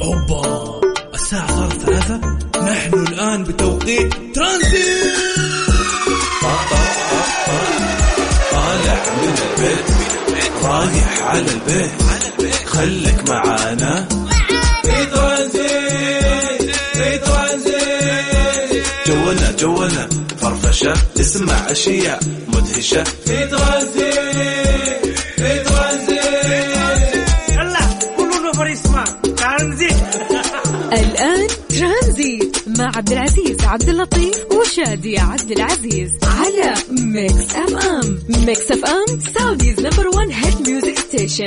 أوبا، الساعة صارت 3. نحن الآن بتوقيت ترانزيت. طالع من البيت رايح على البيت، خلك معانا في ترانزيت. في ترانزيت جولنا فرفشة، تسمع أشياء مدهشة في ترانزيت. في ترانزيت يلا كلنا فريسما ترانزيت. الآن ترانزيت مع عبد العزيز عبد اللطيف وشادية عبد العزيز على ميكس اف ام. ميكس اف ام سعوديز نمبر 1 هيت ميوزك ستيشن.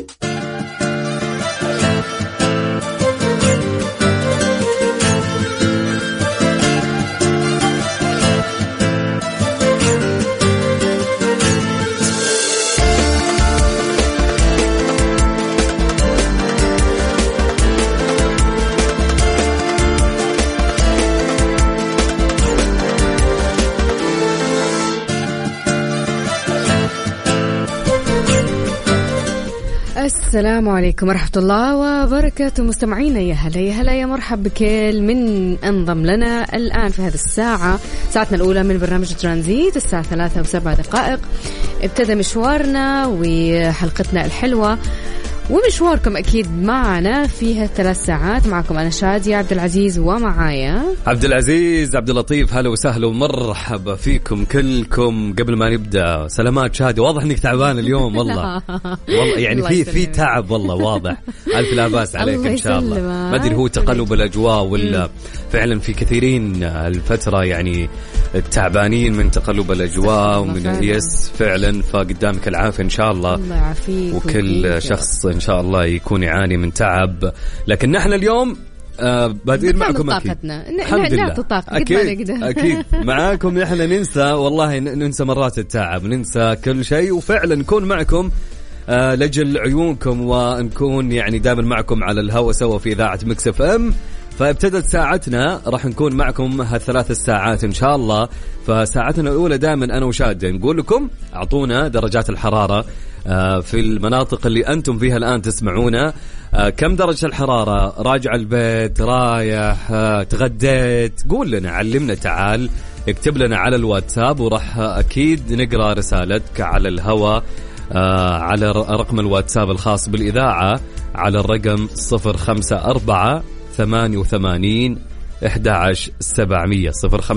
السلام عليكم ورحمة الله وبركاته مستمعينا، يا هلا يا هلا يا مرحب بكل من انضم لنا الآن في هذه الساعة، ساعتنا الأولى من برنامج ترانزيت. الساعة 3:07 ابتدى مشوارنا وحلقتنا الحلوة، ومشواركم أكيد معنا فيها 3 ساعات. معكم أنا شادية عبد العزيز ومعايا عبد العزيز عبد اللطيف. هلا وسهلا ومرحبا فيكم كلكم. قبل ما نبدأ سلامات شادي، واضح إنك تعبان اليوم والله. والله يعني في تعب والله واضح. ألف لا بأس عليك إن شاء الله. ما أدري هو تقلب الأجواء ولا فعلا في كثيرين الفترة يعني تعبانين من تقلب الأجواء ومن يس فعلا. فقدامك العافية إن شاء الله. الله يعافيك. وكل شخص إن شاء الله يكون يعاني من تعب، لكن نحن اليوم بادئين معكم أكيد. الحمد لله أكيد معاكم. نحن ننسى مرات التعب، ننسى كل شيء، وفعلا نكون معكم لجل عيونكم، ونكون يعني دائما معكم على الهواء سوا في إذاعة ميكس اف ام. فابتدت ساعتنا، راح نكون معكم هالثلاث ساعات إن شاء الله. فساعتنا الأولى دائما أنا وشادة نقول لكم أعطونا درجات الحرارة في المناطق اللي أنتم فيها الآن تسمعونا. كم درجة الحرارة؟ راجع البيت، رايح، تغديت، قول لنا، علمنا، تعال اكتب لنا على الواتساب، وراح أكيد نقرأ رسالتك على الهواء على رقم الواتساب الخاص بالإذاعة على الرقم 054-88-11700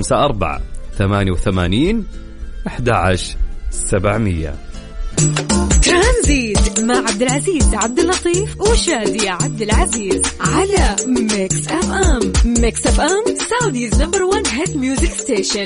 054-88-11700. ترانزيت مع عبد العزيز عبد اللطيف وشادية عبد العزيز على ميكس اف ام. ميكس اف ام سعوديز نمبر 1 هيت ميوزك ستيشن.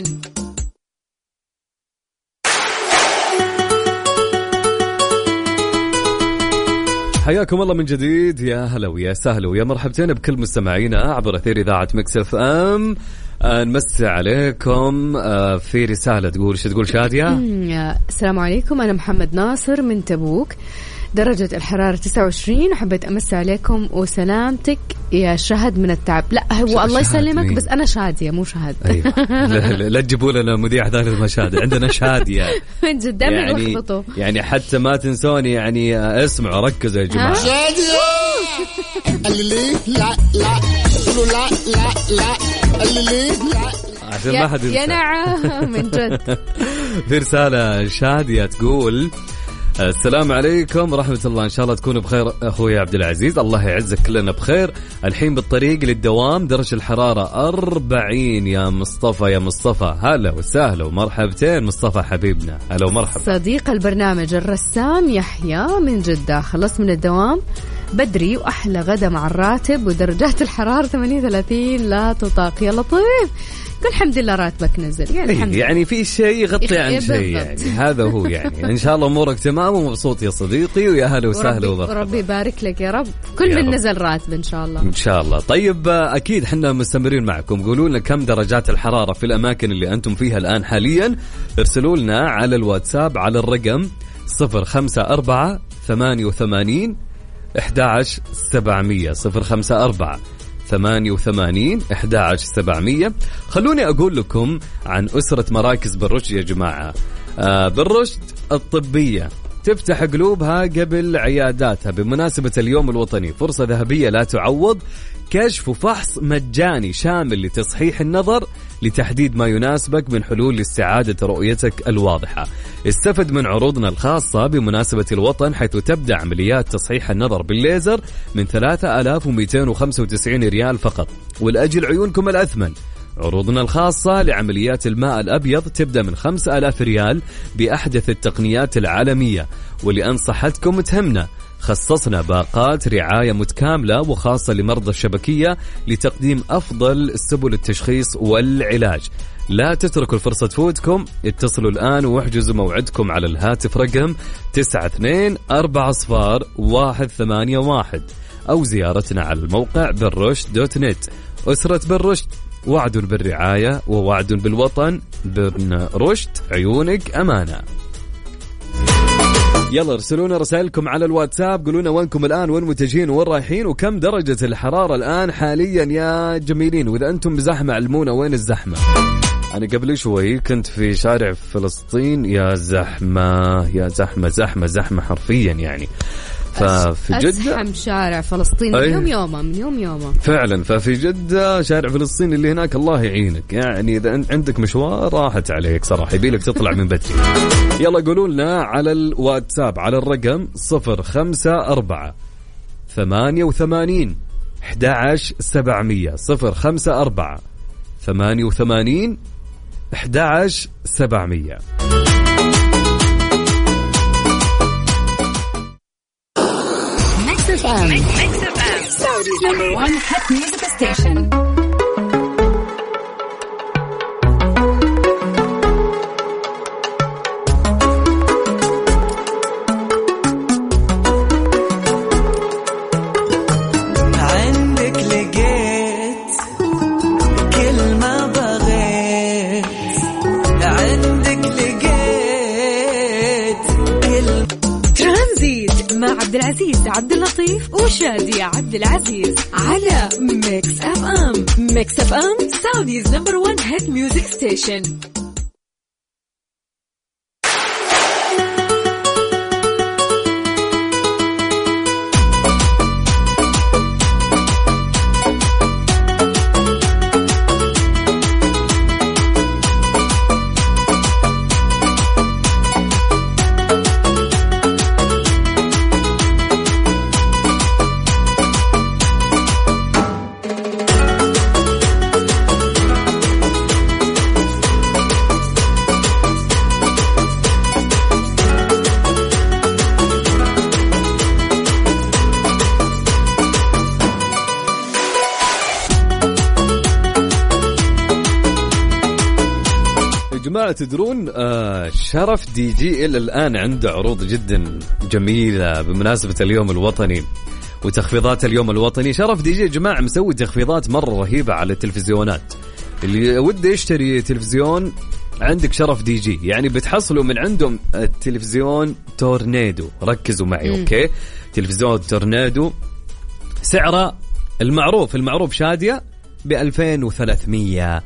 حياكم الله من جديد، يا هلا ويا سهلا ويا مرحبتين بكل مستمعينا عبر أثير إذاعة ميكس اف ام. نمسي عليكم. في رسالة تقول شادية. السلام عليكم، أنا محمد ناصر من تبوك، درجة الحرارة 29، وحبيت أمسي عليكم وسلامتك يا شهد من التعب. لا هو الله يسلمك، بس أنا شادية مو شهد. أيوة. لا تجيبوا لنا مذيع ثالث ما شادية، عندنا شادية. من جد يعني حتى ما تنسوني، يعني اسمعوا ركزوا يا جماعة. شادية اللي لا قولوا لا اللي لا عشان ما حد يا نعم من جد. في رسالة شادية تقول السلام عليكم ورحمة الله، إن شاء الله تكونوا بخير أخوي عبد العزيز. الله يعزك كلنا بخير. الحين بالطريق للدوام، درجة الحرارة 40. يا مصطفى هلا وسهلا ومرحبتين مصطفى حبيبنا، هلا ومرحبا. صديق البرنامج الرسام يحيى من جدة، خلص من الدوام بدري وأحلى غدا مع الراتب، ودرجات الحرارة 38 لا تطاق. يا لطيف، قل الحمد لله راتبك نزل، يعني في شيء يغطي عن شيء، يعني هذا هو. يعني إن شاء الله أمورك تمام ومبسوط يا صديقي، ويا هلا وسهلا ومرحبا. ربي يبارك لك يا رب، كل من نزل راتب إن شاء الله. إن شاء الله. طيب أكيد حنا مستمرين معكم، قولوا لنا كم درجات الحرارة في الأماكن اللي أنتم فيها الآن حاليا. ارسلوا لنا على الواتساب على الرقم 054-88-11700 054-88-11700. خلوني أقول لكم عن أسرة مراكز بالرشد يا جماعة. بالرشد الطبية تفتح قلوبها قبل عياداتها بمناسبة اليوم الوطني. فرصة ذهبية لا تعوض، كشف وفحص مجاني شامل لتصحيح النظر لتحديد ما يناسبك من حلول لاستعادة رؤيتك الواضحة. استفد من عروضنا الخاصة بمناسبة الوطن، حيث تبدأ عمليات تصحيح النظر بالليزر من 3295 ريال فقط. والأجل عيونكم الأثمن، عروضنا الخاصة لعمليات الماء الأبيض تبدأ من 5000 ريال بأحدث التقنيات العالمية. ولأن صحتكم تهمنا، خصصنا باقات رعاية متكاملة وخاصة لمرضى الشبكية لتقديم أفضل سبل التشخيص والعلاج. لا تتركوا الفرصة تفوتكم، اتصلوا الآن واحجزوا موعدكم على الهاتف رقم 92400181 أو زيارتنا على الموقع بالرشد.net. أسرة بالرشد، وعد بالرعاية ووعد بالوطن. بالرشد، عيونك أمانة. يلا ارسلونا رسائلكم على الواتساب، قولونا وينكم الآن، وين متجهين وين رايحين، وكم درجة الحرارة الآن حاليا يا جميلين. وإذا أنتم بزحمة علمونا وين الزحمة. أنا قبل شوي كنت في شارع فلسطين، يا زحمة يا زحمة زحمة زحمة حرفيا يعني. ففي جدة أزحم شارع فلسطين من يوم فعلا. ففي جدة شارع فلسطين اللي هناك الله يعينك يعني، إذا عندك مشوار راحت عليك صراحة، يبيلك تطلع من بدري. يلا قولوا لنا على الواتساب على الرقم 054 88 11700 054 88 11700. Mix FM. Saudi's number one hit music station. عندك لقيت كل ما بغيت، عندك لقيت كل. ترانزيت مع عبد العزيز عبد اللطيف وشادية عبد العزيز على ميكس اف ام. ميكس اف ام سعوديز نمبر 1 هيت ميوزك ستيشن. تدرون شرف دي جي إلى الآن عنده عروض جدا جميلة بمناسبة اليوم الوطني وتخفيضات اليوم الوطني. شرف دي جي يا جماعة مسوي تخفيضات مرة رهيبة على التلفزيونات. اللي وده يشتري تلفزيون عندك شرف دي جي، يعني بتحصلوا من عندهم التلفزيون تورنيدو. ركزوا معي أوكي، تلفزيون تورنيدو سعره المعروف شادية ب2300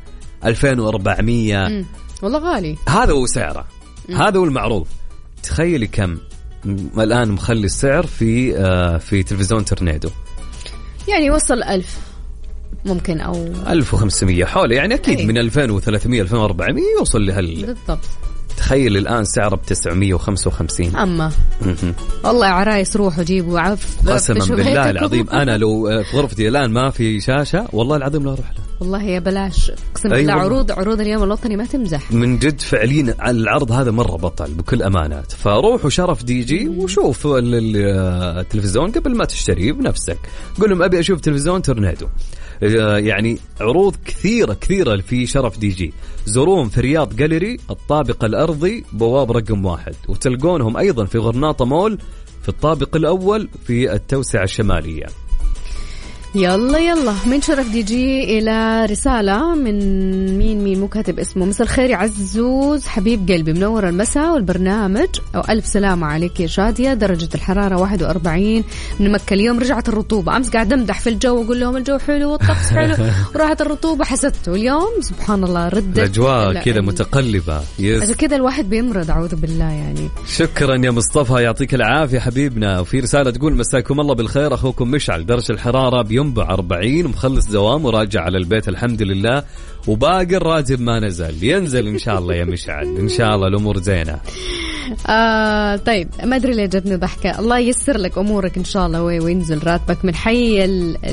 2400. والله غالي. هذا هو سعره، هذا هو المعروف. تخيلي كم الآن مخلي السعر في تلفزيون تورنيدو، يعني وصل 1000 ممكن أو 1500 حوله، يعني أكيد من 2300 2400 يوصل بالضبط. تخيل الآن سعره ب955. أما والله عرايس روحوا جيبوا عف. قسما بالله العظيم أنا لو في غرفتي الآن ما في شاشة والله العظيم لا أروح له. والله يا بلاش قسم بالله. عروض اليوم الوطني ما تمزح من جد فعليا. العرض هذا مرة بطل بكل أمانة. فروحوا شرف دي جي وشوف التلفزيون قبل ما تشتريه بنفسك. قول لهم أبي أشوف تلفزيون تورنيدو. يعني عروض كثيرة في شرف دي جي. زوروهم في رياض جاليري الطابق الأرضي بواب رقم 1، وتلقونهم أيضا في غرناطة مول في الطابق الأول في التوسعة الشمالية. يلا من شرف دي جي إلى رسالة من مين مو كاتب اسمه. مساء الخير يا عزوز حبيب قلبي، منور المساء والبرنامج، أو ألف سلامة عليك يا شادية. درجة الحرارة 41 من مكة اليوم. رجعت الرطوبة، أمس قاعد أمدح في الجو وأقول لهم الجو حلو والطقس حلو وراحت الرطوبة حسدته. اليوم سبحان الله ردت الأجواء كذا متقلبة. عشان كذا الواحد بيمرض أعوذ بالله يعني. شكرا يا مصطفى يعطيك العافية حبيبنا. وفي رسالة تقول مساكم الله بالخير، أخوكم مشعل درجة الحرارة بينبع 40 ومخلص دوام وراجع على البيت الحمد لله، وباقي الراتب ما نزل، ينزل إن شاء الله يا مشعل، إن شاء الله الأمور زينة. طيب ما أدري ليه جبني ضحكة. الله ييسر لك أمورك إن شاء الله وينزل راتبك. من حي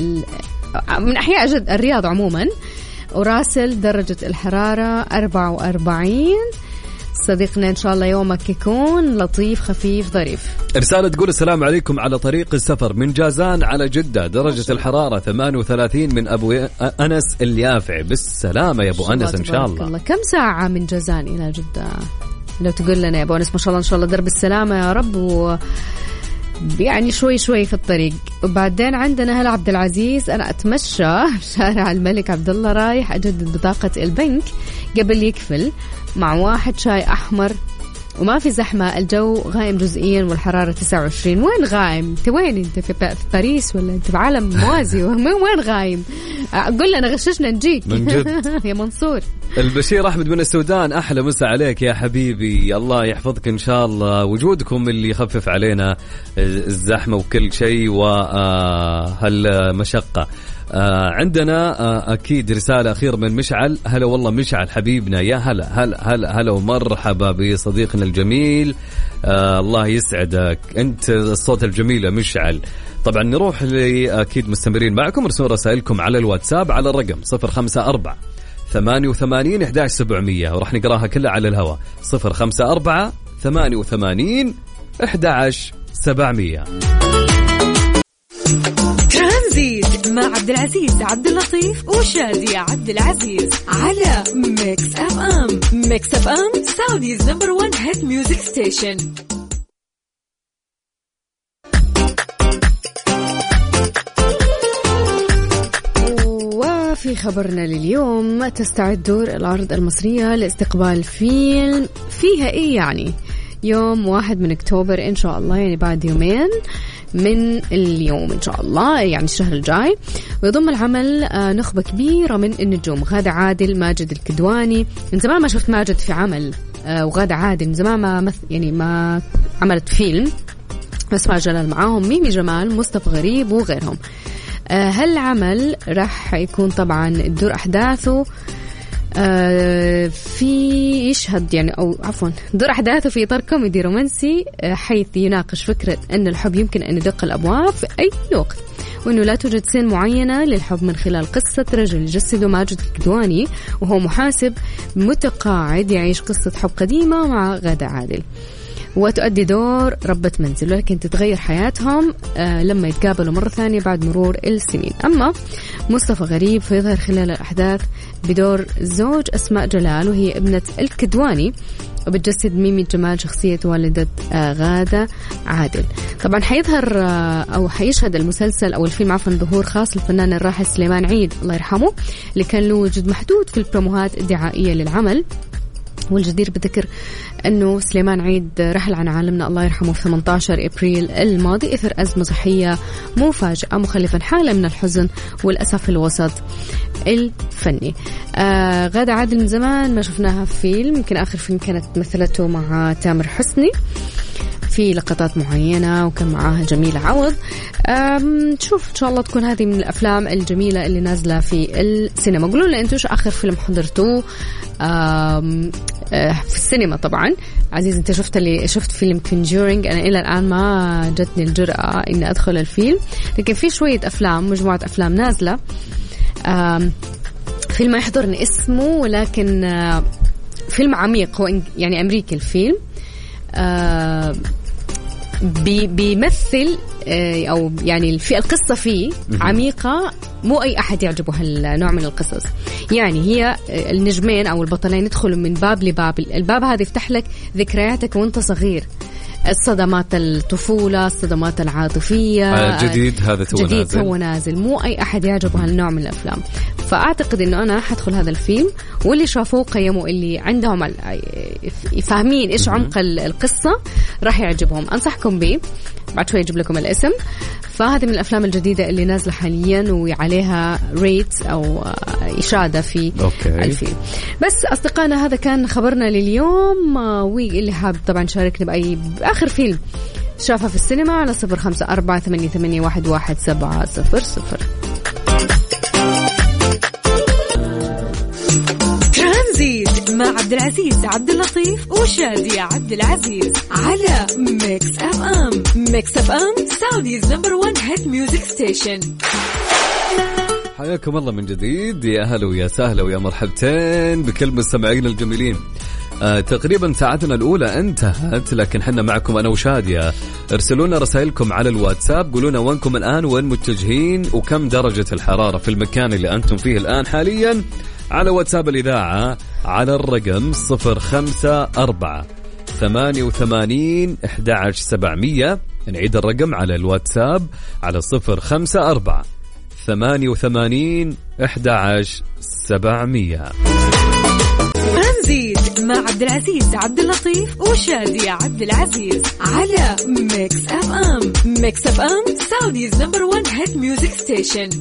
من أحياء جد الرياض عموما، وراسل درجة الحرارة 44. صديقنا إن شاء الله يومك يكون لطيف خفيف ظريف. رسالة تقول السلام عليكم، على طريق السفر من جازان على جدة، درجة الحرارة 38 من أبو أنس اليافعي. بالسلامة يا أبو أنس إن شاء الله. كم ساعة من جازان إلى جدة لو تقول لنا يا أبو أنس؟ ما شاء الله إن شاء الله درب السلامة يا رب. يعني شوي في الطريق. وبعدين عندنا هلا عبد العزيز، أنا أتمشى شارع الملك عبد الله رايح أجدد بطاقة البنك قبل يقفل مع واحد شاي أحمر وما في زحمة، الجو غائم جزئيا والحرارة 29. وين غائم؟ انت وين؟ انت في باريس ولا انت في عالم موازي؟ وين غائم؟ قل لنا غششنا نجيك من جد. يا منصور. البشير أحمد من السودان، أحلى مسا عليك يا حبيبي، الله يحفظك إن شاء الله. وجودكم اللي يخفف علينا الزحمة وكل شيء وهالمشقة. عندنا أكيد رسالة أخيرة من مشعل. هلا والله مشعل حبيبنا، يا هلا ومرحبا بصديقنا الجميل. الله يسعدك، أنت الصوت الجميل يا مشعل. طبعا نروح أكيد مستمرين معكم، ارسلوا رسائلكم على الواتساب على الرقم 054 88 11700 وراح نقراها كلها على الهواء. 054 88 11700. ترانزيت مع عبد العزيز عبد اللطيف وشادية عبد العزيز على ميكس اف ام. ميكس اف ام سعوديز نمبر 1 هيت ميوزك ستيشن. وفي خبرنا لليوم، تستعد دور العرض المصرية لاستقبال فيلم فيها إيه يعني يوم 1 من أكتوبر إن شاء الله، يعني بعد يومين من اليوم إن شاء الله، يعني الشهر الجاي. ويضم العمل نخبة كبيرة من النجوم، غادة عادل، ماجد الكدواني. من زمان ما شفت ماجد في عمل، وغادة عادل من زمان ما عملت فيلم. أسماء جلال معاهم، ميمي جمال، مصطفى غريب وغيرهم. هالعمل راح يكون طبعا الدور أحداثه في يشهد يعني أو عفوا دور أحداثه في إطار كوميدي رومانسي، حيث يناقش فكرة أن الحب يمكن أن يدق الأبواب في أي وقت، وأنه لا توجد سن معينة للحب، من خلال قصة رجل يجسده ماجد الكدواني وهو محاسب متقاعد يعيش قصة حب قديمة مع غادة عادل، وتؤدي دور ربة منزل، ولكن تتغير حياتهم لما يتقابلوا مرة ثانية بعد مرور السنين. أما مصطفى غريب فيظهر خلال الأحداث بدور زوج أسماء جلال وهي ابنة الكدواني، وبتجسد ميمي جمال شخصية والدة غادة عادل. طبعا حيظهر أو حيشهد المسلسل أو الفيلم عفوا ظهور خاص للفنان الراحل سليمان عيد الله يرحمه، اللي كان له وجود محدود في البروموهات الدعائية للعمل. والجدير بذكر أنه سليمان عيد رحل عن عالمنا الله يرحمه في 18 إبريل الماضي إثر أزمة صحية مفاجئة، مخلفا حالة من الحزن والأسف في الوسط الفني. غادة عادل من زمان ما شفناها في فيلم، يمكن آخر فيلم كانت مثلته مع تامر حسني في لقطات معينة، وكان معاها جميلة عوض. شوف إن شاء الله تكون هذه من الأفلام الجميلة اللي نازلة في السينما. قولوا لنا أنتوا آخر فيلم حضرتوه في السينما. طبعا عزيز أنت شفت فيلم Conjuring، أنا إلى الآن ما جتني الجرأة إني أدخل الفيلم، لكن في شوية أفلام، مجموعة أفلام نازلة. فيلم ما يحضرني اسمه، ولكن فيلم عميق، هو يعني أمريكي الفيلم، بيمثل أو يعني في القصة فيه عميقة، مو أي أحد يعجبه هالنوع من القصص. يعني هي النجمين أو البطلين يدخلوا من باب لباب، الباب هذا يفتح لك ذكرياتك وانت صغير، الصدمات الطفولة، الصدمات العاطفية. جديد هذا تو نازل، مو أي أحد يعجبه هالنوع من الأفلام. فأعتقد إنه أنا حدخل هذا الفيلم، واللي شافوه قيموا، اللي عندهم فاهمين إيش عمق القصة راح يعجبهم. أنصحكم به، بعد شوي أجيب لكم الاسم. فهذه من الأفلام الجديدة اللي نازلة حاليا وعليها ريت أو إشادة في الفيلم. بس أصدقائنا هذا كان خبرنا لليوم، واللي حاب طبعا شاركنا بأي آخر فيلم شافها في السينما على 0548811700. ترانزيت مع عبد العزيز عبد اللطيف وشادية عبد العزيز على ميكس اف ام. ميكس اف ام سعوديز نمبر 1 هيت ميوزك ستيشن. حياكم الله من جديد، يا أهلا ويا سهلا ويا مرحبتين بكل مستمعين الجميلين. تقريبا ساعتنا الأولى انتهت، لكن حنا معكم أنا وشادية. ارسلونا رسائلكم على الواتساب، قولونا وينكم الآن، وين متجهين، وكم درجة الحرارة في المكان اللي أنتم فيه الآن حاليا، على واتساب الإذاعة على الرقم 0548811700. نعيد الرقم على الواتساب على 0548811700. ترانزيت مع عبد العزيز عبد اللطيف وشادية عبد العزيز على ميكس اف ام. ميكس اف ام سعوديز نمبر 1 هيت ميوزك ستيشن.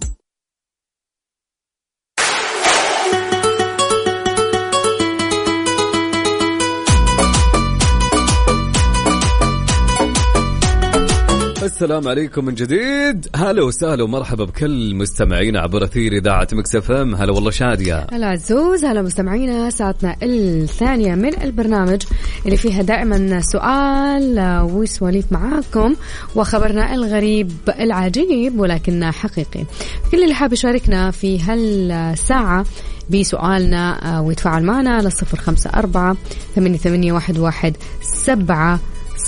السلام عليكم من جديد، هلا وسهلا ومرحبا بكل مستمعينا عبر أثير إذاعة ميكس اف ام. هلا والله شادية. هلا عزوز. هلا مستمعينا، ساعتنا الثانية من البرنامج اللي فيها دائما سؤال وسواليف معاكم وخبرنا الغريب العجيب ولكن حقيقي. كل اللي حاب يشاركنا في هالساعة بسؤالنا ويتفاعل معنا على 0548811700.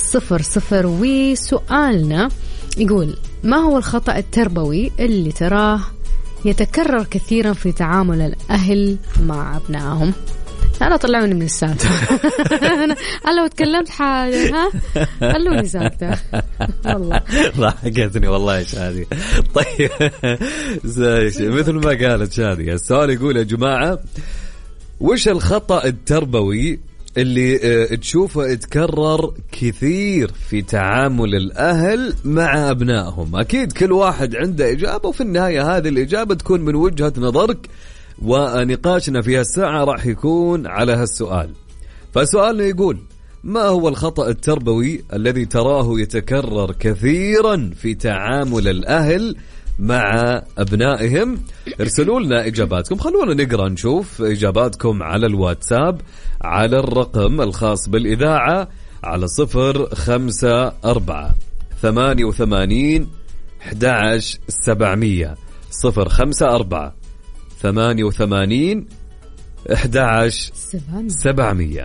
وسؤالنا يقول: ما هو الخطأ التربوي اللي تراه يتكرر كثيرا في تعامل الأهل مع أبنائهم؟ أنا طلعوني من السالفة. أنا لو تكلمت حاجة خلوني ساكتة. والله ضحكتني والله يا شادي. طيب مثل ما قالت شادي، السؤال يقول يا جماعة: وش الخطأ التربوي اللي تشوفه يتكرر كثير في تعامل الأهل مع أبنائهم؟ أكيد كل واحد عنده إجابة، وفي النهاية هذه الإجابة تكون من وجهة نظرك، ونقاشنا في الساعة راح يكون على هالسؤال. فسؤالنا يقول: ما هو الخطأ التربوي الذي تراه يتكرر كثيرا في تعامل الأهل مع أبنائهم؟ ارسلوا لنا إجاباتكم، خلونا نقرأ نشوف إجاباتكم على الواتساب على الرقم الخاص بالإذاعة على 0548811700. 0548811700.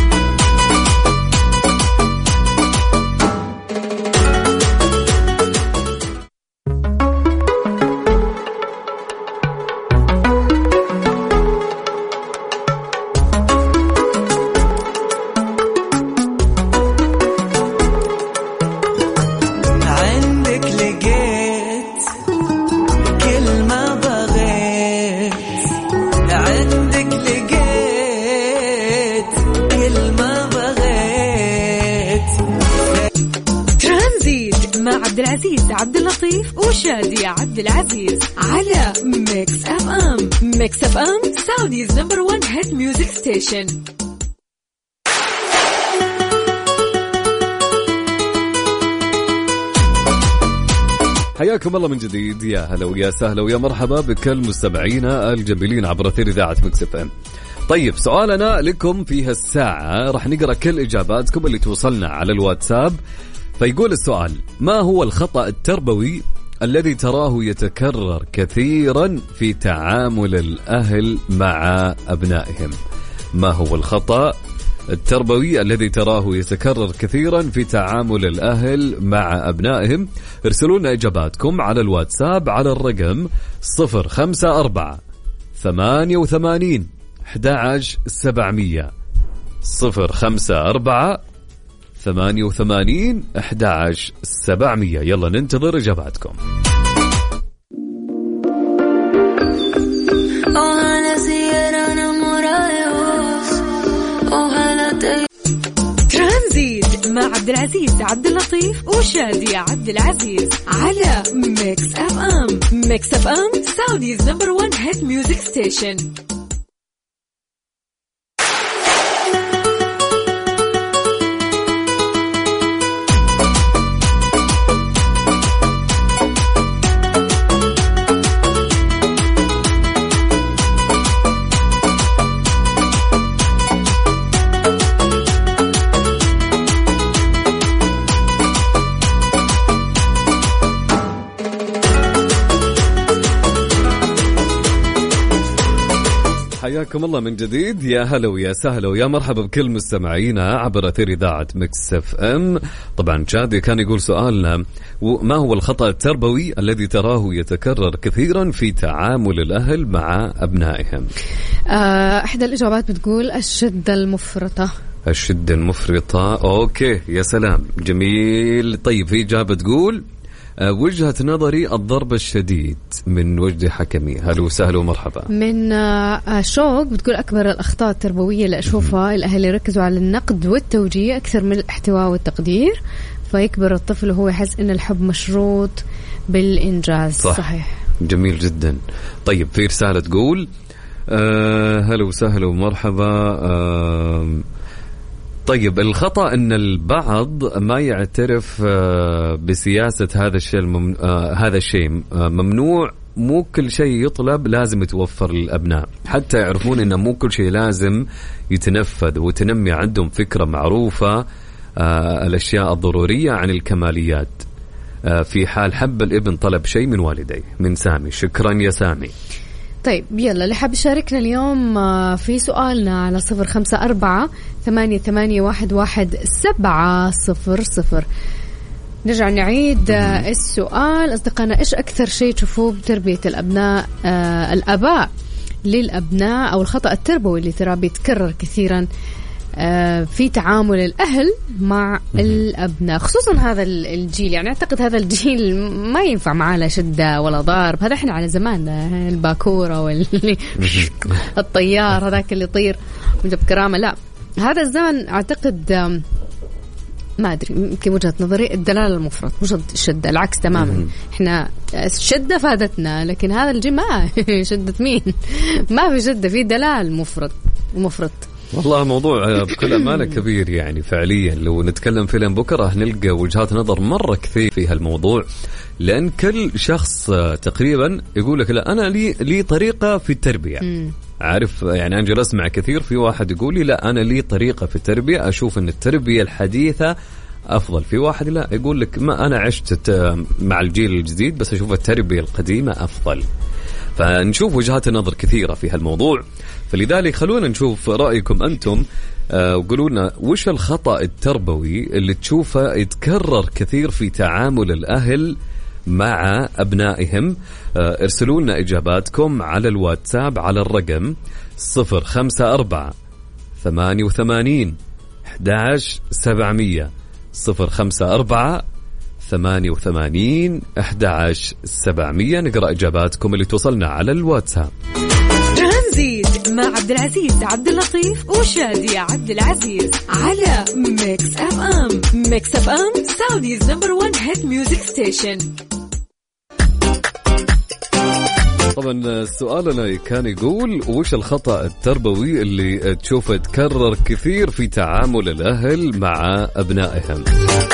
عبد العزيز عبد اللطيف وشادية عبد العزيز على ميكس اف ام. ميكس اف ام سعوديز نمبر 1 هيت ميوزك ستيشن. حياكم الله من جديد، يا هلا ويا سهلا ويا مرحبا بكل مستمعينا الجميلين عبر أثير إذاعة ميكس اف ام. طيب سؤالنا لكم في هالساعة راح نقرأ كل إجاباتكم اللي توصلنا على الواتساب. فيقول السؤال: ما هو الخطأ التربوي الذي تراه يتكرر كثيرا في تعامل الأهل مع أبنائهم؟ ما هو الخطأ التربوي الذي تراه يتكرر كثيرا في تعامل الأهل مع أبنائهم؟ ارسلوا لنا إجاباتكم على الواتساب على الرقم 0548811700. 0548811700. 88 11 700. يلا ننتظر إجاباتكم. ترانزيت مع عبد العزيز عبد اللطيف وشادية عبد العزيز على ميكس اف ام. ميكس اف ام سعوديز نمبر 1 هيت ميوزك ستيشن. حياكم الله من جديد. يا هلا ويا سهلا ويا مرحبا بكل مستمعينا عبر أثير إذاعة ميكس اف ام. طبعا شادي كان يقول سؤالنا ما هو الخطأ التربوي الذي تراه يتكرر كثيرا في تعامل الأهل مع أبنائهم؟ إحدى الإجابات بتقول الشدة المفرطة. الشدة المفرطة. أوكي يا سلام جميل. طيب في إجابة تقول وجهة نظري الضرب الشديد من وجدي حكمي. هلا وسهلا ومرحبا. من شوق بتقول أكبر الأخطاء التربوية اللي أشوفها الأهل يركزوا على النقد والتوجيه أكثر من الاحتواء والتقدير، فيكبر الطفل وهو يحس إن الحب مشروط بالإنجاز. صحيح جميل جدا. طيب في رسالة تقول هلا وسهلا ومرحبا. طيب الخطأ أن البعض ما يعترف بسياسة هذا الشيء ممنوع. مو كل شيء يطلب لازم يتوفر للأبناء، حتى يعرفون أن مو كل شيء لازم يتنفذ، وتنمي عندهم فكرة معروفة الأشياء الضرورية عن الكماليات في حال حب الابن طلب شيء من والديه. من سامي. شكرا يا سامي. طيب يلا اللي حاب يشاركنا اليوم في سؤالنا على 0548811700. نرجع نعيد السؤال. أصدقائنا إيش أكثر شيء تشوفوه بتربية الأبناء الآباء للأبناء، أو الخطأ التربوي اللي ترى بيتكرر كثيرا في تعامل الأهل مع الأبناء، خصوصا هذا الجيل؟ يعني أعتقد هذا الجيل ما ينفع معاه لا شدة ولا ضارب. هذا إحنا على زمان الباكورة واللي الطيار هذاك اللي يطير وجب كرامة. لا هذا الزمن أعتقد ما أدري، يمكن وجهة نظري الدلال المفرط مش الشدة، العكس تماما. إحنا الشدة فادتنا، لكن هذا الجيل ما شدة مين، ما في شدة، في دلال مفرط. والله موضوع بكل أمانة كبير يعني فعليا. لو نتكلم فيه لين بكرة هنلقى وجهات نظر مرة كثير في هالموضوع، لأن كل شخص تقريبا يقول لك لا أنا لي طريقة في التربية. عارف يعني أنا جلست مع كثير، في واحد يقول لي لا أنا لي طريقة في التربية، أشوف أن التربية الحديثة أفضل. في واحد لا يقول لك ما أنا عشت مع الجيل الجديد بس أشوف التربية القديمة أفضل. فنشوف وجهات النظر كثيرة في هالموضوع، فلذلك خلونا نشوف رأيكم أنتم وقولوا لنا وش الخطأ التربوي اللي تشوفه يتكرر كثير في تعامل الأهل مع أبنائهم. ارسلوا لنا إجاباتكم على الواتساب على الرقم 054-88-11-700 054-88-11-700. نقرأ إجاباتكم اللي توصلنا على الواتساب. ترانزيت مع عبد العزيز عبد اللطيف وشادية عبد العزيز على ميكس اف ام. ميكس اف ام سعوديز نمبر 1 هيت ميوزك ستيشن. طبعا سؤالنا كان يقول وش الخطأ التربوي اللي تشوفه يتكرر كثير في تعامل الأهل مع أبنائهم.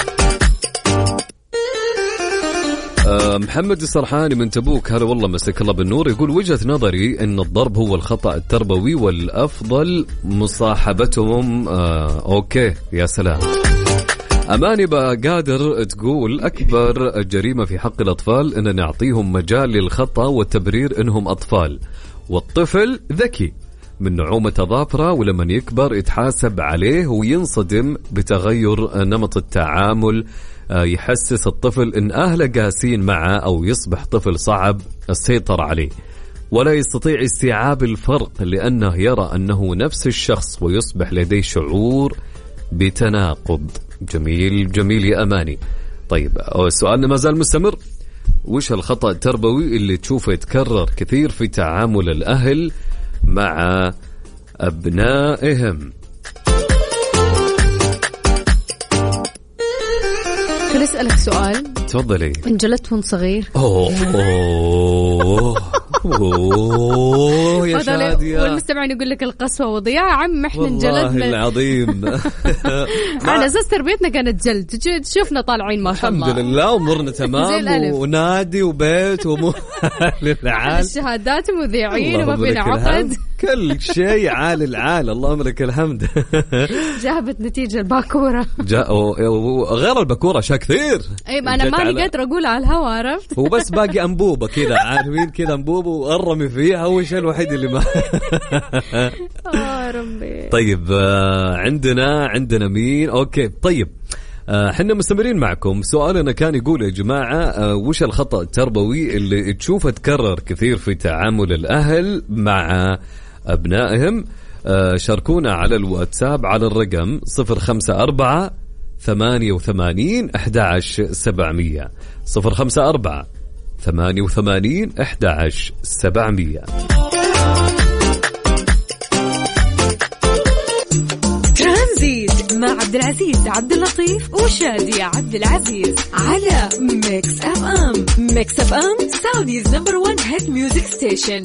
محمد السرحاني من تبوك، هلا والله مسك الله بالنور، يقول وجهة نظري أن الضرب هو الخطأ التربوي والأفضل مصاحبتهم. أوكي يا سلام. أماني بقادر تقول أكبر جريمة في حق الأطفال أن نعطيهم مجال للخطأ والتبرير أنهم أطفال، والطفل ذكي من نعومة ظافرة، ولما يكبر يتحاسب عليه وينصدم بتغير نمط التعامل. يحسس الطفل إن أهله قاسين معه، أو يصبح طفل صعب السيطرة عليه ولا يستطيع استيعاب الفرق لأنه يرى أنه نفس الشخص، ويصبح لديه شعور بتناقض. جميل جميل يا أماني. طيب سؤالنا ما زال مستمر. وش الخطأ التربوي اللي تشوفه يتكرر كثير في تعامل الأهل مع أبنائهم؟ خليني أسألك سؤال. تفضلي. انجلت وانت صغير؟ أوه يا شادية. والمستمعين يقول لك القسوة وضياع. عم احنا انجلدنا والله العظيم. على أساس تربيتنا كانت جلد. شوفنا طالعين ما شاء الله الحمد لله أمورنا تمام ونادي وبيت للعال الشهادات مذيعين وما فينا عقد كل شيء عال العال. الله أمرك الحمد. جابت نتيجة الباكورة. غير الباكورة شا كثير. أي أنا ما قادر أقول على الهواء عرفت. وبس باقي أنبوبة كذا عارفين كذا أنبوبة وأرمي فيها هو الشيء الوحيد اللي ما. ربي. طيب عندنا مين؟ أوكي طيب حنا مستمرين معكم. سؤالنا كان يقول يا جماعة وش الخطأ التربوي اللي تشوفه تكرر كثير في تعامل الأهل مع أبنائهم؟ شاركونا على الواتساب على الرقم 054 88 11 700 054 88 11 700. ترانزيت مع عبد العزيز عبد اللطيف وشادية عبد العزيز على ميكس اف ام. ميكس اف ام سعوديز نمبر 1 هيت ميوزك ستيشن.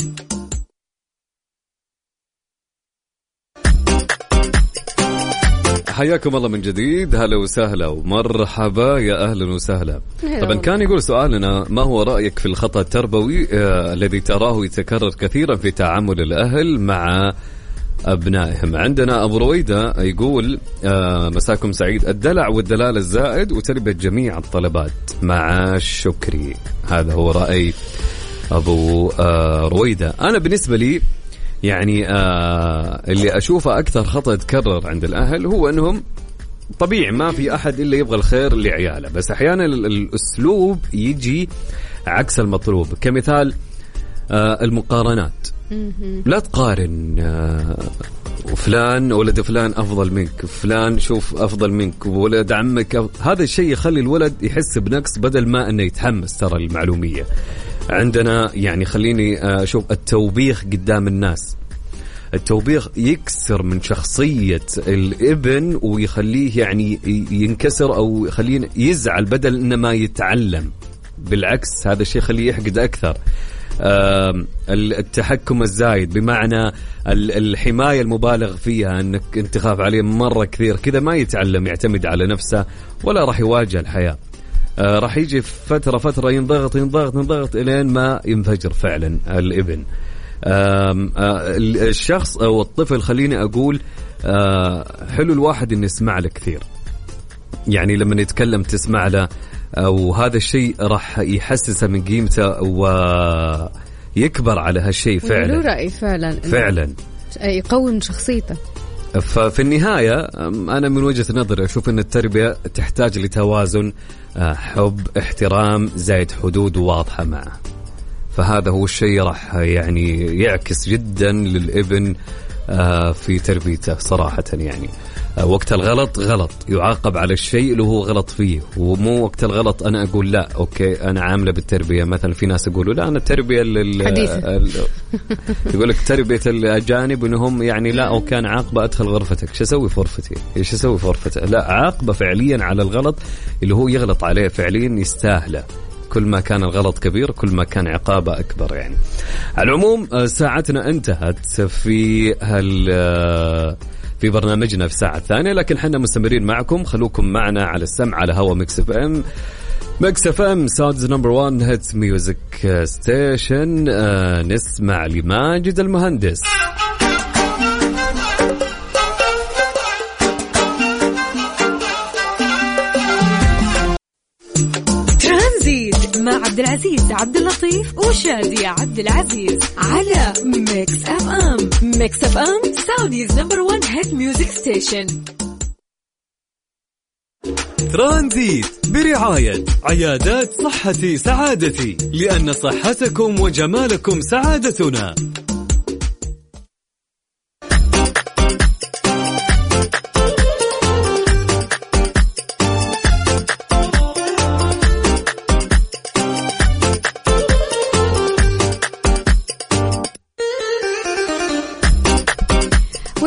حياكم الله من جديد. هلا وسهلا ومرحبا يا أهلا وسهلا. طبعا كان يقول سؤالنا ما هو رأيك في الخطأ التربوي الذي تراه يتكرر كثيرا في تعامل الأهل مع أبنائهم؟ عندنا أبو رويدة يقول مساكم سعيد. الدلع والدلال الزائد وتربية جميع الطلبات مع شكري. هذا هو رأي أبو رويدة. أنا بالنسبة لي يعني اللي أشوفه أكثر خطأ يتكرر عند الأهل هو أنهم طبيعي ما في أحد إلا يبغى الخير لعياله، بس أحيانا الأسلوب يجي عكس المطلوب. كمثال المقارنات. لا تقارن فلان ولد فلان أفضل منك، فلان شوف أفضل منك، ولد عمك هذا الشيء يخلي الولد يحس بنقص بدل ما أنه يتحمس. ترى المعلومية عندنا يعني خليني أشوف التوبيخ قدام الناس. التوبيخ يكسر من شخصية الابن ويخليه يعني ينكسر أو يخليه يزعل بدل إنه ما يتعلم. بالعكس هذا الشيء يخليه يحقد أكثر. التحكم الزايد بمعنى الحماية المبالغ فيها أنك أنت خاف عليه مرة كثير كذا ما يتعلم يعتمد على نفسه ولا راح يواجه الحياة. راح يجي فترة ينضغط إلين ما ينفجر فعلا الابن. الشخص أو الطفل خليني أقول حلو الواحد إنه يسمع له كثير. يعني لما يتكلم تسمع له وهذا الشيء راح يحسسه من قيمته ويكبر على هالشيء فعلا. له رأي فعلا يقوي من شخصيته. ففي النهاية أنا من وجهة نظري أشوف أن التربية تحتاج لتوازن، حب احترام زائد حدود واضحة معه. فهذا هو الشيء راح يعني يعكس جدا للابن في تربيته صراحة. يعني وقت الغلط غلط يعاقب على الشيء اللي هو غلط فيه، ومو وقت الغلط أنا أقول لا أوكي أنا عاملة بالتربية. مثلا في ناس يقولوا لا أنا التربية يقول لك تربية الأجانب إنهم يعني لا أو كان عاقبة أدخل غرفتك. شو أسوي فرفتي؟ إيش أسوي فرفتي؟ لا عاقبة فعليا على الغلط اللي هو يغلط عليه فعليا يستاهله. كل ما كان الغلط كبير كل ما كان عقابه أكبر. يعني على العموم ساعتنا انتهت في برنامجنا في الساعة الثانية، لكن حنا مستمرين معكم. خلوكم معنا على السمع على هوا ميكس اف ام. ميكس اف ام ساودز نمبر 1 هيت ميوزك ستيشن. نسمع لماجد المهندس. ترانزيت مع عبد العزيز عبد اللطيف وشادية عبد العزيز على ميكس اف ام. ميكس اف ام سعوديز نمبر 1 هيت ميوزك ستيشن. ترانزيت برعاية عيادات صحتي سعادتي، لأن صحتكم وجمالكم سعادتنا.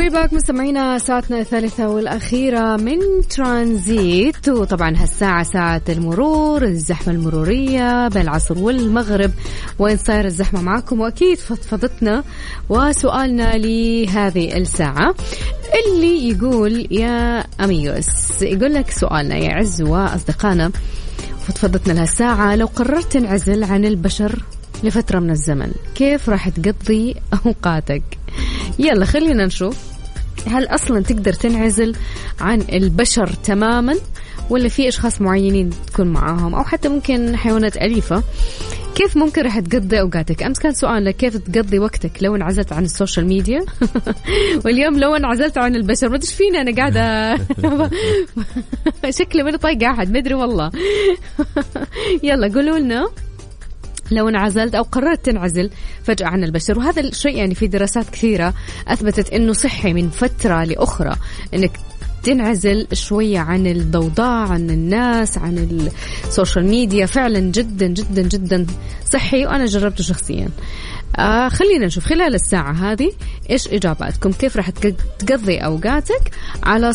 باك مستمعينا، ساعتنا الثالثة والأخيرة من ترانزيت. وطبعا هالساعة ساعة المرور، الزحمة المرورية بين العصر والمغرب، وين صاير الزحمة معاكم، وأكيد فضفضتنا وسؤالنا لهذه الساعة اللي يقول يا أميوس، يقول لك سؤالنا يا عز وأصدقائنا فضفضتنا لهالساعة: لو قررت تنعزل عن البشر لفترة من الزمن كيف راح تقضي أوقاتك؟ يلا خلينا نشوف، هل أصلا تقدر تنعزل عن البشر تماما، ولا في أشخاص معينين تكون معاهم، أو حتى ممكن حيوانات أليفة؟ كيف ممكن راح تقضي أوقاتك؟ أمس كان سؤالنا كيف تقضي وقتك لو انعزلت عن السوشيال ميديا واليوم لو انعزلت عن البشر. ما أدري فينا، أنا قاعدة شكلي من طايقة أحد، ما أدري والله. يلا قولوا لنا لو انعزلت أو قررت تنعزل فجأة عن البشر. وهذا الشيء يعني في دراسات كثيرة أثبتت أنه صحي من فترة لأخرى أنك تنعزل شوية عن الضوضاء، عن الناس، عن السوشيال ميديا. فعلا جدا جدا جدا صحي، وأنا جربته شخصيا. خلينا نشوف خلال الساعة هذه إيش إجاباتكم، كيف راح تقضي أوقاتك على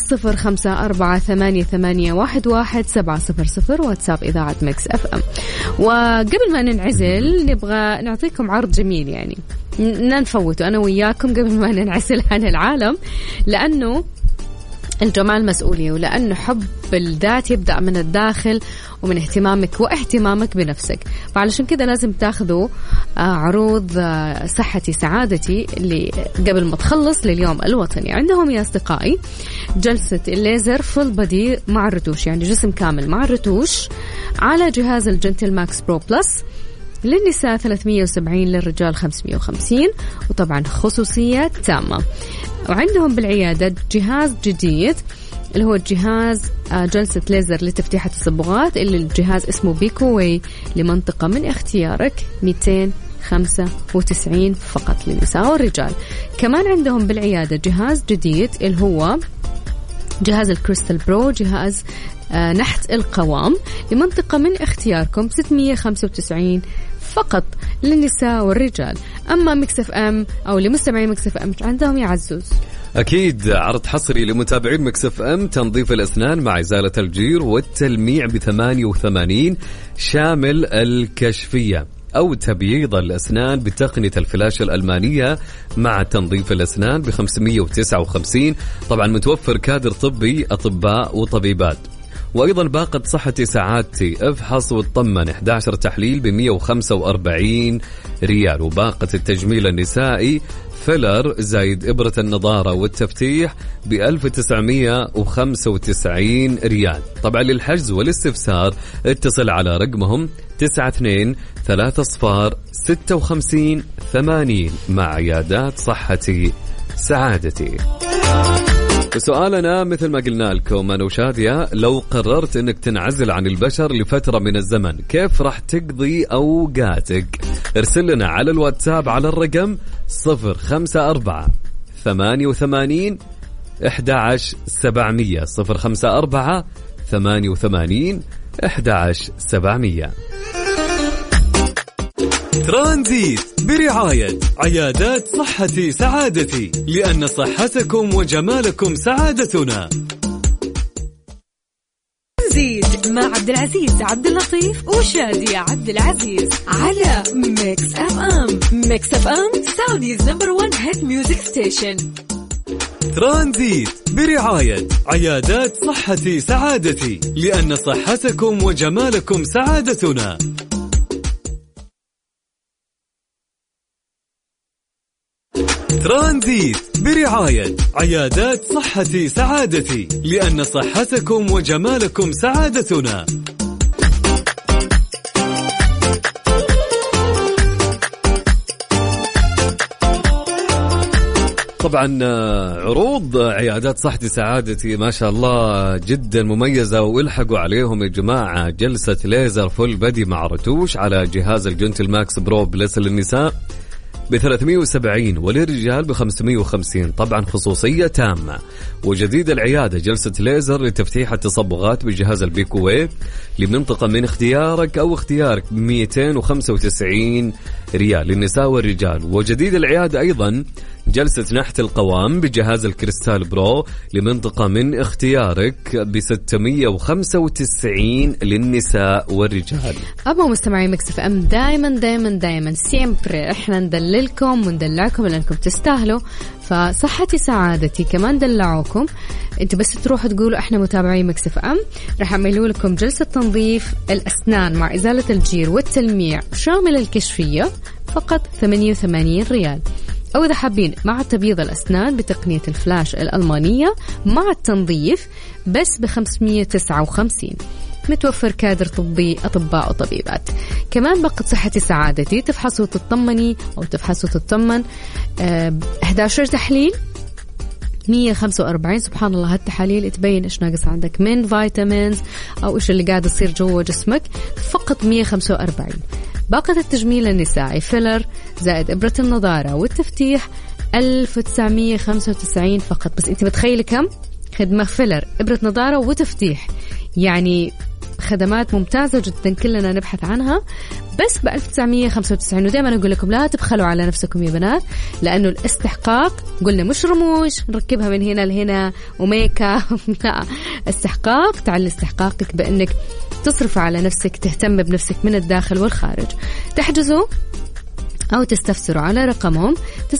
0548811700 واتساب إذاعة ميكس أف أم. وقبل ما ننعزل نبغى نعطيكم عرض جميل، يعني نفوته أنا وياكم قبل ما ننعزل عن العالم، لأنه الجمال مسؤولية، ولأنه حب الذات يبدأ من الداخل ومن اهتمامك واهتمامك بنفسك. فعلشان كده لازم تاخذوا عروض صحتي سعادتي اللي قبل ما تخلص لليوم الوطني. عندهم يا أصدقائي جلسة الليزر فول بادي مع الرتوش، يعني جسم كامل مع الرتوش، على جهاز الجنتل ماكس برو بلس للنساء 370، للرجال 550، وطبعا خصوصية تامة. وعندهم بالعيادة جهاز جديد اللي هو الجهاز جلسة ليزر لتفتيح التصبغات، اللي الجهاز اسمه بيكووي لمنطقة من اختيارك، 295 فقط للنساء والرجال. كمان عندهم بالعيادة جهاز جديد اللي هو جهاز الكريستال برو، جهاز نحت القوام لمنطقة من اختياركم، 695 فقط للنساء والرجال. أما ميكس اف ام أو لمستمعي ميكس اف ام عندهم يعزز أكيد عرض حصري لمتابعين ميكس اف ام: تنظيف الأسنان مع إزالة الجير والتلميع ب88، شامل الكشفية أو تبييض الأسنان بتقنية الفلاشة الألمانية مع تنظيف الأسنان ب559. طبعا متوفر كادر طبي، أطباء وطبيبات. وأيضا باقة صحتي سعادتي، افحص وتطمن 11 تحليل ب145 ريال. وباقة التجميل النسائي فيلر زايد إبرة النضارة والتفتيح ب1995 ريال. طبعا للحجز والاستفسار اتصل على رقمهم 92305680 مع عيادات صحتي سعادتي. وسؤالنا مثل ما قلنا لكم أنا وشادية: لو قررت أنك تنعزل عن البشر لفترة من الزمن كيف راح تقضي أوقاتك؟ ارسل لنا على الواتساب على الرقم 054-88-11700 054-88-11700. ترانزيت برعاية عيادات صحتي سعادتي، لأن صحتكم وجمالكم سعادتنا. ترانزيت مع عبد العزيز عبد اللطيف وشادية عبد العزيز على ميكس اف ام. ميكس اف ام سعوديز نمبر 1 هيت ميوزك ستيشن. ترانزيت برعاية عيادات صحتي سعادتي، لأن صحتكم وجمالكم سعادتنا. ترانزيت برعاية عيادات صحتي سعادتي، لأن صحتكم وجمالكم سعادتنا. طبعا عروض عيادات صحتي سعادتي ما شاء الله جدا مميزة، والحقوا عليهم يا جماعة. جلسة ليزر فول بدي مع رتوش على جهاز الجنتل ماكس برو بلس للنساء ب370 وللرجال ب550. طبعا خصوصية تامة. وجديد العيادة جلسة ليزر لتفتيح التصبغات بجهاز البيكووي لمنطقة من اختيارك أو اختيارك 295 ريال للنساء والرجال. وجديد العيادة أيضا جلسة نحت القوام بجهاز الكريستال برو لمنطقة من اختيارك ب$695 للنساء والرجال. أبو مستمعي ميكس اف ام، دايما سيمبري احنا ندللكم وندلعكم لأنكم تستاهلوا. فصحتي سعادتي كمان دلعوكم. انت بس تروحوا تقولوا احنا متابعين ميكس اف ام، راح اعملوا لكم جلسة تنظيف الأسنان مع إزالة الجير والتلميع شامل الكشفية فقط 88 ريال. أو إذا حابين مع تبييض الأسنان بتقنية الفلاش الألمانية مع التنظيف بس ب559. متوفر كادر طبي، أطباء وطبيبات. كمان باقة صحتي سعادتي، تفحصوا وتطمني أو تفحصوا وتطمن 11 تحليل 145. سبحان الله هالتحاليل تبين إيش ناقص عندك من فيتامينز أو إيش اللي قاعد يصير جوا جسمك، فقط 145. باقة التجميل النسائي فيلر زائد إبرة النضارة والتفتيح 1995 فقط. بس أنت بتخيلي كم خدمة فيلر، إبرة نضارة وتفتيح، يعني خدمات ممتازة جدا كلنا نبحث عنها بس ب1995. ودائما أقول لكم لا تبخلوا على نفسكم يا بنات، لأنه الاستحقاق قلنا مش رموش نركبها من هنا لهنا وميكا لا، استحقاق. تعال استحقاقك بأنك تصرف على نفسك، تهتم بنفسك من الداخل والخارج. تحجزوا أو تستفسروا على رقمهم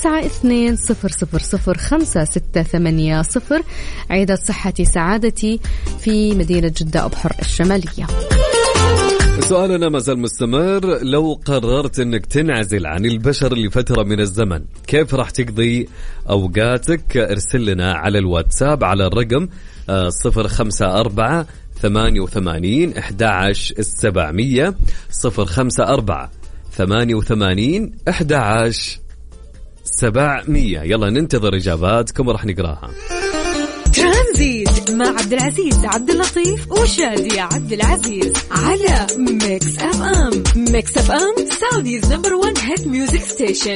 92000568. عيادة صحتي سعادتي في مدينة جدة أبحر الشمالية. سؤالنا ما زال مستمر. لو قررت أنك تنعزل عن البشر لفترة من الزمن، كيف راح تقضي أوقاتك؟ ارسل لنا على الواتساب على الرقم 054 88 11 700 054 88 11 700. يلا ننتظر إجاباتكم وراح نقراها. ترانزيت مع عبد العزيز عبد اللطيف وشادية عبد العزيز على ميكس اف ام. ميكس اف ام سعوديز نمبر 1 هيت ميوزك ستيشن.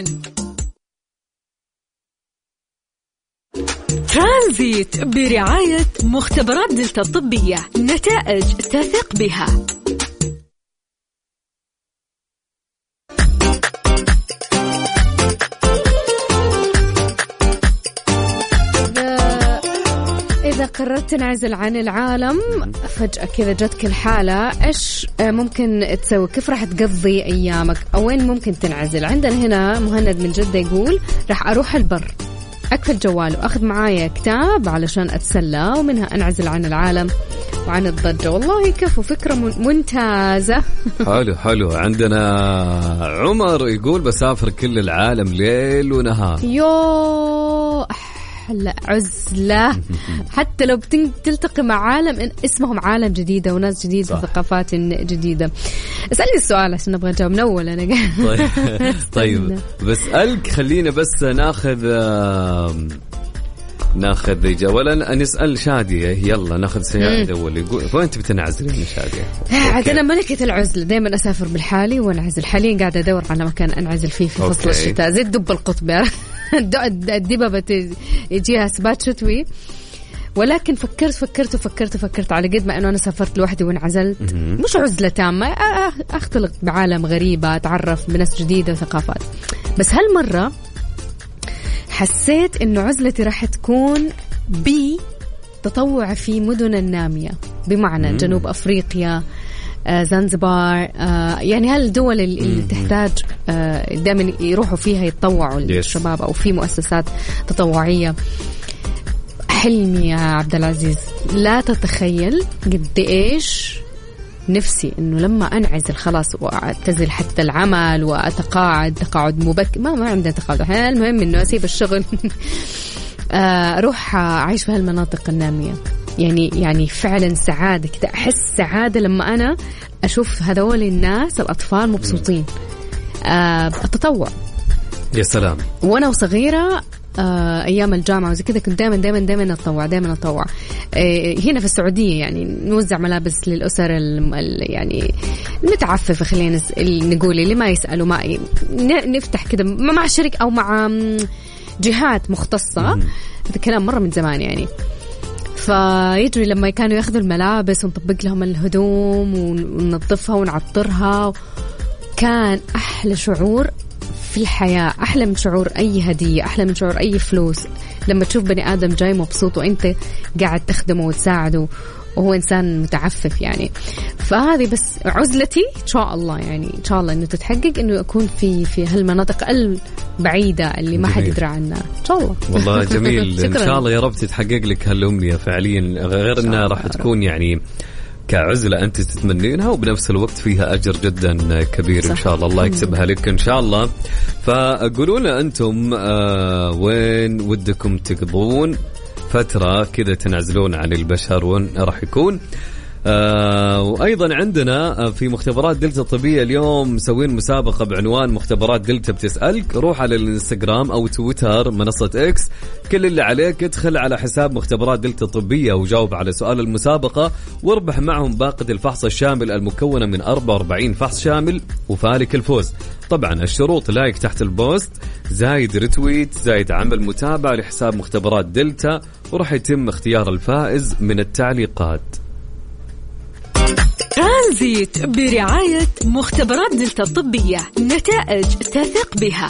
ترانزيت برعاية مختبرات دلتا الطبية، نتائج تثق بها. إذا قررت تنعزل عن العالم فجأة كذا جتك الحالة، إيش ممكن تسوي؟ كيف راح تقضي أيامك؟ أو وين ممكن تنعزل؟ عندنا هنا مهند من جدة يقول راح أروح البر، أقفل جوال وأخذ معايا كتاب علشان أتسلى ومنها أنعزل عن العالم وعن الضجة. والله كفو، فكرة ممتازة. حلو. عندنا عمر يقول بسافر كل العالم ليل ونهار. لا عزلة، حتى لو تلتقي مع عالم اسمهم عالم جديدة وناس جديدة وثقافات جديدة. اسألني السؤال عشان نبغى نجاوب من أول أنا. طيب بسألك، خلينا بس ناخذ اولا نسال شاديه. يلا ناخذ سياده اول. يقول وين تبي تنعزل يا شاديه؟ عاد انا ملكه العزله، دائما اسافر بالحالي وانعزل. حاليا قاعده ادور على مكان انعزل فيه في فصل الشتاء زي الدب القطبي. الدببه يجيها سبات شتوي. ولكن فكرت على قد ما انه انا سافرت لوحدي وانعزلت، مش عزله تامه، اختلط بعالم غريبه، اتعرف بناس جديده وثقافات. بس هالمره حسيت إنه عزلتي راح تكون بتطوع في مدن النامية، بمعنى جنوب أفريقيا، زنزبار، يعني هالدول اللي تحتاج دائما يروحوا فيها يتطوعوا الشباب أو في مؤسسات تطوعية. حلمي يا عبد العزيز لا تتخيل قد إيش نفسي إنه لما أنعزل خلاص وأعتزل حتى العمل تقاعد مبكر، ما عندنا تقاعد، المهم إنه أسيب الشغل أروح أعيش في هالمناطق النامية. يعني فعلا سعادة كده، أحس سعادة لما أنا أشوف هذول الناس الأطفال مبسوطين. التطوع يا سلام. وأنا وصغيرة أيام الجامعة وزي كذا كنت دائما أتطوع هنا في السعودية، يعني نوزع ملابس للأسر يعني المتعففة، خلينا نقول اللي ما يسألوا، ما نفتح كذا مع شركة أو مع جهات مختصة. هذا كلام مرة من زمان يعني. فيجري لما كانوا ياخذوا الملابس ونطبق لهم الهدوم وننظفها ونعطرها، كان أحلى شعور في الحياة أحلى من شعور أي هدية، أحلى من شعور أي فلوس، لما تشوف بني آدم جاي مبسوط وأنت قاعد تخدمه وتساعده وهو إنسان متعفف يعني. فهذه بس عزلتي إن شاء الله، يعني إن شاء الله إنه تتحقق، إنه أكون في هالمناطق البعيدة اللي ما حد يدري عنها إن شاء الله. والله جميل. إن شاء الله يا رب تتحقق لك هالأمنية فعليا، غير إنها راح تكون يعني كعزلة أنت تتمنينها وبنفس الوقت فيها أجر جدا كبير إن شاء الله. الله يكتبها لك إن شاء الله. فقولوا لنا أنتم وين ودكم تقضون فترة كذا تنعزلون عن البشر، وين راح يكون. وأيضا عندنا في مختبرات دلتا الطبية اليوم مسوين مسابقة بعنوان مختبرات دلتا بتسألك. روح على الانستغرام أو تويتر منصة إكس، كل اللي عليك ادخل على حساب مختبرات دلتا الطبية وجاوب على سؤال المسابقة واربح معهم باقة الفحص الشامل المكونة من 44 فحص شامل وفالك الفوز. طبعا الشروط لايك تحت البوست، زايد ريتويت، زايد عمل متابعة لحساب مختبرات دلتا، وراح يتم اختيار الفائز من التعليقات. ترانزيت برعاية مختبرات دلتا الطبية، نتائج تثق بها.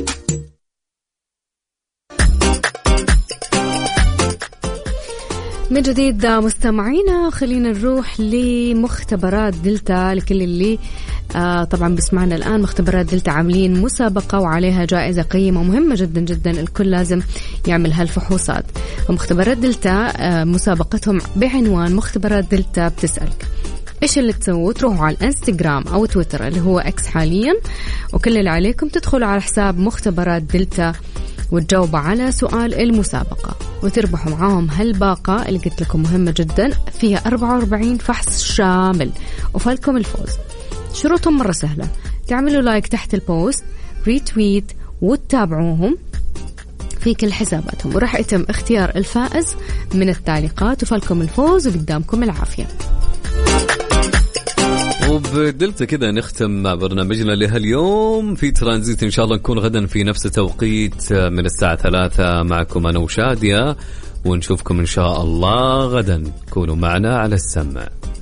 من جديد مستمعينا، خلينا نروح لمختبرات دلتا. لكل اللي طبعا بسمعنا الآن، مختبرات دلتا عاملين مسابقة وعليها جائزة قيمة ومهمة جدا جدا، الكل لازم يعمل هالفحوصات. ومختبرات دلتا مسابقتهم بعنوان مختبرات دلتا بتسألك. إيش اللي تسووا؟ تروحوا على الانستغرام أو تويتر اللي هو إكس حاليا، وكل اللي عليكم تدخلوا على حساب مختبرات دلتا وتجاوبوا على سؤال المسابقة وتربحوا معاهم هالباقة اللي قلت لكم مهمة جدا، فيها 44 فحص شامل وفالكم الفوز. شروطهم مرة سهلة، تعملوا لايك تحت البوست، ريتويت، وتتابعوهم في كل حساباتهم، وراح يتم اختيار الفائز من التعليقات وفالكم الفوز وقدامكم العافية. وبدلت كذا نختم مع برنامجنا لهاليوم في ترانزيت. إن شاء الله نكون غدا في نفس التوقيت من الساعة 3 معكم أنا وشادية، ونشوفكم إن شاء الله غدا. كونوا معنا على السمع.